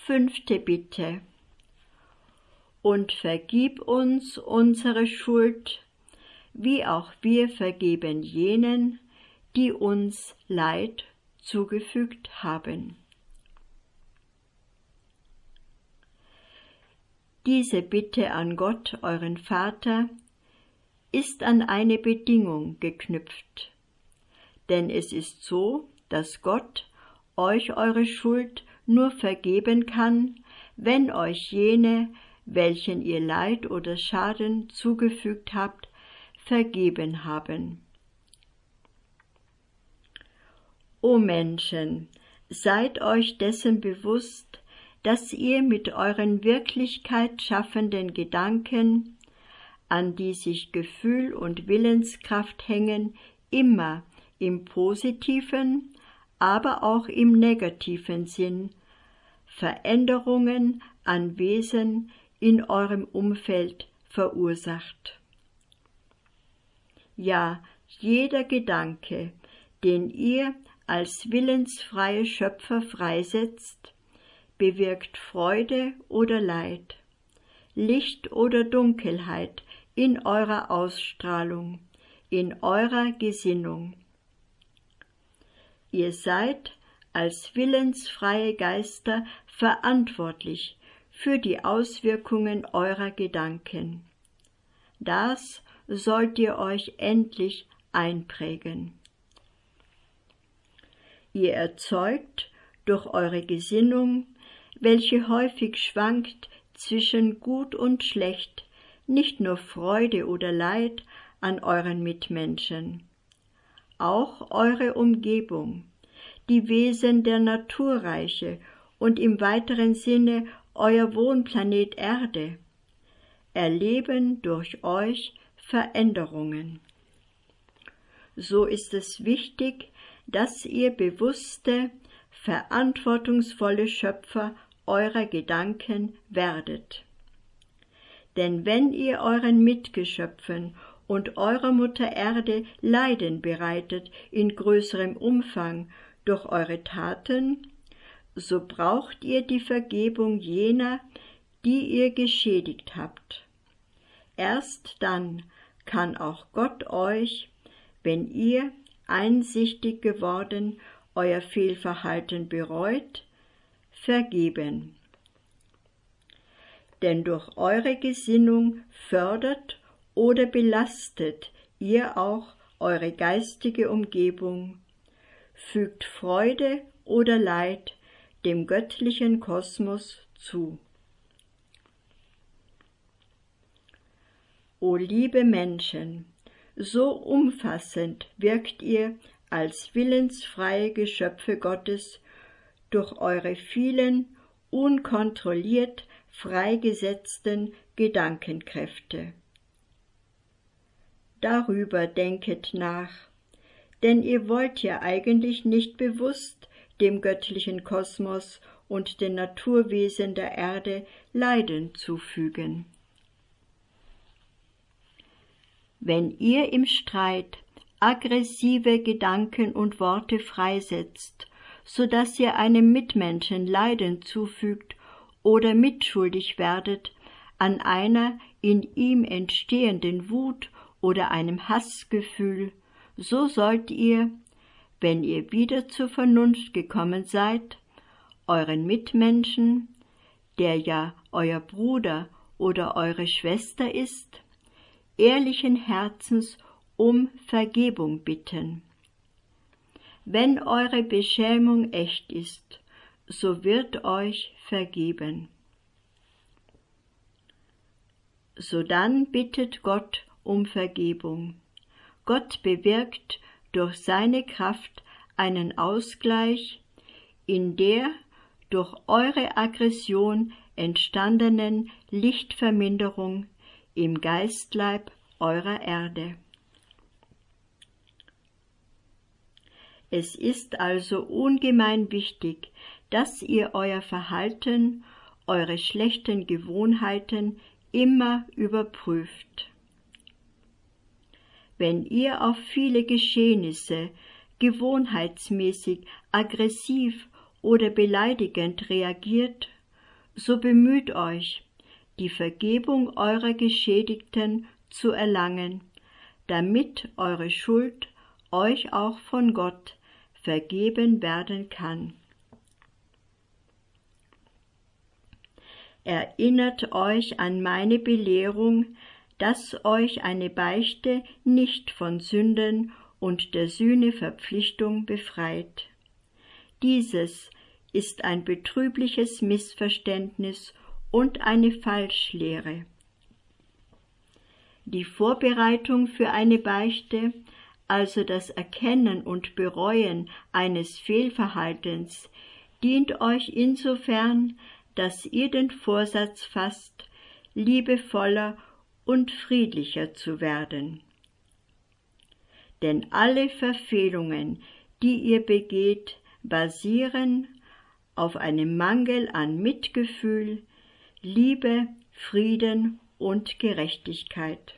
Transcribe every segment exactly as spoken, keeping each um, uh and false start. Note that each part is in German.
Fünfte Bitte. Und vergib uns unsere Schuld, wie auch wir vergeben jenen, die uns Leid zugefügt haben. Diese Bitte an Gott, euren Vater, ist an eine Bedingung geknüpft. Denn es ist so, dass Gott euch eure Schuld nur vergeben kann, wenn euch jene, welchen ihr Leid oder Schaden zugefügt habt, vergeben haben. O Menschen, seid euch dessen bewusst, dass ihr mit euren Wirklichkeit schaffenden Gedanken, an die sich Gefühl und Willenskraft hängen, immer im positiven, aber auch im negativen Sinn Veränderungen an Wesen in eurem Umfeld verursacht. Ja, jeder Gedanke, den ihr als willensfreie Schöpfer freisetzt, bewirkt Freude oder Leid, Licht oder Dunkelheit in eurer Ausstrahlung, in eurer Gesinnung. Ihr seid als willensfreie Geister verantwortlich für die Auswirkungen eurer Gedanken. Das sollt ihr euch endlich einprägen. Ihr erzeugt durch eure Gesinnung, welche häufig schwankt zwischen Gut und Schlecht, nicht nur Freude oder Leid an euren Mitmenschen. Auch eure Umgebung, die Wesen der Naturreiche und im weiteren Sinne euer Wohnplanet Erde, erleben durch euch Veränderungen. So ist es wichtig, dass ihr bewusste, verantwortungsvolle Schöpfer eurer Gedanken werdet. Denn wenn ihr euren Mitgeschöpfen und eurer Mutter Erde Leiden bereitet in größerem Umfang durch eure Taten, so braucht ihr die Vergebung jener, die ihr geschädigt habt. Erst dann kann auch Gott euch, wenn ihr einsichtig geworden euer Fehlverhalten bereut, vergeben. Denn durch eure Gesinnung fördert oder belastet ihr auch eure geistige Umgebung, fügt Freude oder Leid dem göttlichen Kosmos zu. O liebe Menschen, so umfassend wirkt ihr als willensfreie Geschöpfe Gottes durch eure vielen, unkontrolliert freigesetzten Gedankenkräfte. Darüber denket nach, denn ihr wollt ja eigentlich nicht bewusst dem göttlichen Kosmos und den Naturwesen der Erde Leiden zufügen. Wenn ihr im Streit aggressive Gedanken und Worte freisetzt, so dass ihr einem Mitmenschen Leiden zufügt oder mitschuldig werdet an einer in ihm entstehenden Wut oder einem Hassgefühl, so sollt ihr, wenn ihr wieder zur Vernunft gekommen seid, euren Mitmenschen, der ja euer Bruder oder eure Schwester ist, ehrlichen Herzens um Vergebung bitten. Wenn eure Beschämung echt ist, so wird euch vergeben. Sodann bittet Gott um Vergebung. Gott bewirkt durch seine Kraft einen Ausgleich in der durch eure Aggression entstandenen Lichtverminderung im Geistleib eurer Erde. Es ist also ungemein wichtig, dass ihr euer Verhalten, eure schlechten Gewohnheiten immer überprüft. Wenn ihr auf viele Geschehnisse gewohnheitsmäßig aggressiv oder beleidigend reagiert, so bemüht euch, die Vergebung eurer Geschädigten zu erlangen, damit eure Schuld euch auch von Gott vergeben werden kann. Erinnert euch an meine Belehrung, dass euch eine Beichte nicht von Sünden und der Sühneverpflichtung befreit. Dieses ist ein betrübliches Missverständnis und eine Falschlehre. Die Vorbereitung für eine Beichte, also das Erkennen und Bereuen eines Fehlverhaltens, dient euch insofern, dass ihr den Vorsatz fasst, liebevoller und friedlicher zu werden. Denn alle Verfehlungen, die ihr begeht, basieren auf einem Mangel an Mitgefühl, Liebe, Frieden und Gerechtigkeit.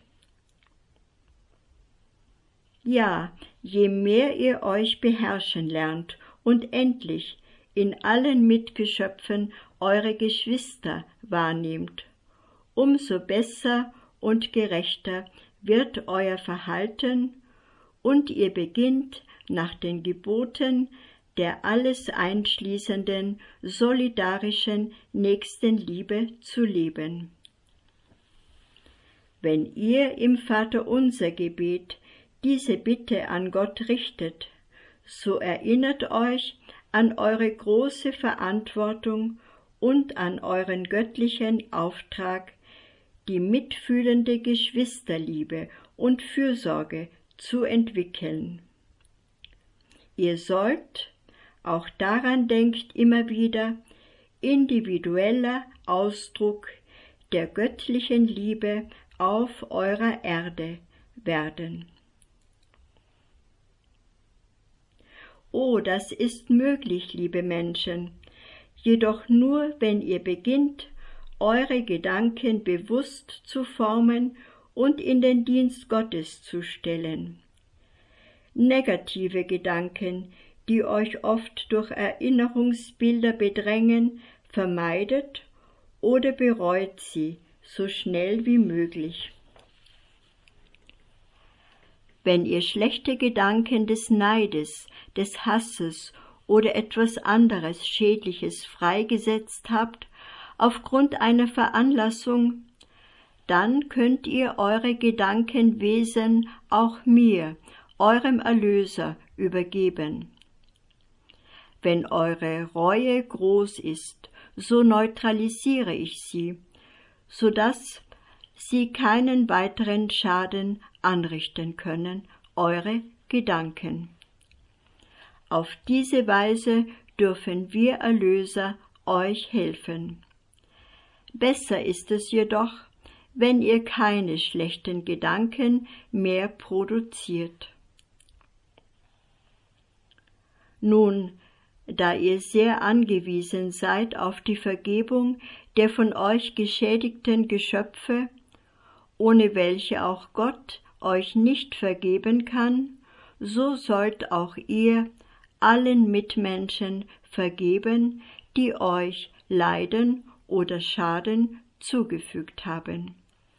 Ja, je mehr ihr euch beherrschen lernt und endlich in allen Mitgeschöpfen eure Geschwister wahrnehmt, umso besser und gerechter wird euer Verhalten und ihr beginnt nach den Geboten der alles einschließenden, solidarischen Nächstenliebe zu leben. Wenn ihr im Vaterunser-Gebet diese Bitte an Gott richtet, so erinnert euch an eure große Verantwortung und an euren göttlichen Auftrag, die mitfühlende Geschwisterliebe und Fürsorge zu entwickeln. Ihr sollt, auch daran denkt immer wieder, individueller Ausdruck der göttlichen Liebe auf eurer Erde werden. Oh, das ist möglich, liebe Menschen, jedoch nur, wenn ihr beginnt, eure Gedanken bewusst zu formen und in den Dienst Gottes zu stellen. Negative Gedanken, die euch oft durch Erinnerungsbilder bedrängen, vermeidet oder bereut sie so schnell wie möglich. Wenn ihr schlechte Gedanken des Neides, des Hasses oder etwas anderes Schädliches freigesetzt habt, aufgrund einer Veranlassung, dann könnt ihr eure Gedankenwesen auch mir, eurem Erlöser, übergeben. Wenn eure Reue groß ist, so neutralisiere ich sie, so dass sie keinen weiteren Schaden anrichten können, eure Gedanken. Auf diese Weise dürfen wir Erlöser euch helfen. Besser ist es jedoch, wenn ihr keine schlechten Gedanken mehr produziert. Nun, da ihr sehr angewiesen seid auf die Vergebung der von euch geschädigten Geschöpfe, ohne welche auch Gott euch nicht vergeben kann, so sollt auch ihr allen Mitmenschen vergeben, die euch Leiden oder Schaden zugefügt haben.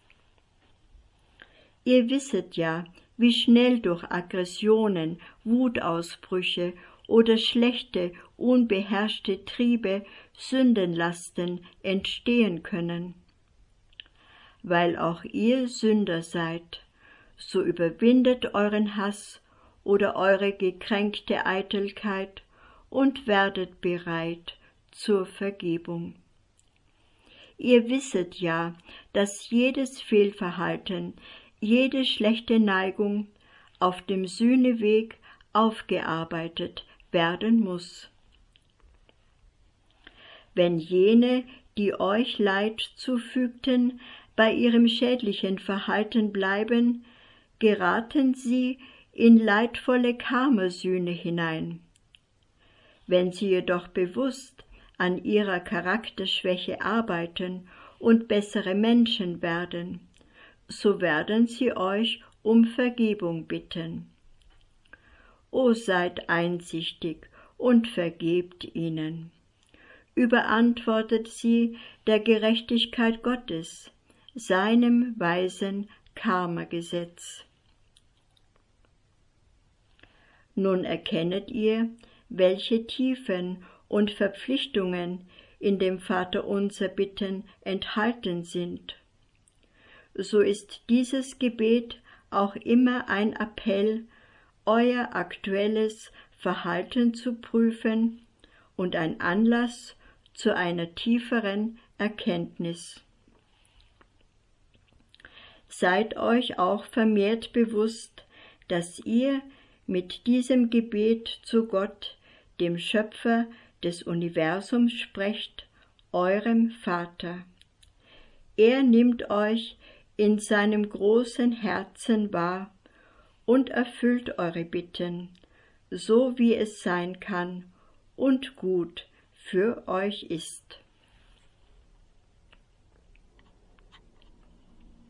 Ihr wisset ja, wie schnell durch Aggressionen, Wutausbrüche oder schlechte, unbeherrschte Triebe Sündenlasten entstehen können. Weil auch ihr Sünder seid, so überwindet euren Hass oder eure gekränkte Eitelkeit und werdet bereit zur Vergebung. Ihr wisset ja, dass jedes Fehlverhalten, jede schlechte Neigung auf dem Sühneweg aufgearbeitet werden muss. Wenn jene, die euch Leid zufügten, bei ihrem schädlichen Verhalten bleiben, geraten sie in leidvolle Karmasühne hinein. Wenn sie jedoch bewusst an ihrer Charakterschwäche arbeiten und bessere Menschen werden, so werden sie euch um Vergebung bitten. O seid einsichtig und vergebt ihnen. überantwortet sie der Gerechtigkeit Gottes, seinem weisen Karma-Gesetz. Nun erkennet ihr, welche Tiefen und Verpflichtungen in dem Vaterunser Bitten enthalten sind. So ist dieses Gebet auch immer ein Appell, euer aktuelles Verhalten zu prüfen und ein Anlass zu einer tieferen Erkenntnis. Seid euch auch vermehrt bewusst, dass ihr mit diesem Gebet zu Gott, dem Schöpfer des Universums, sprecht, eurem Vater. Er nimmt euch in seinem großen Herzen wahr und erfüllt eure Bitten, so wie es sein kann und gut für euch ist.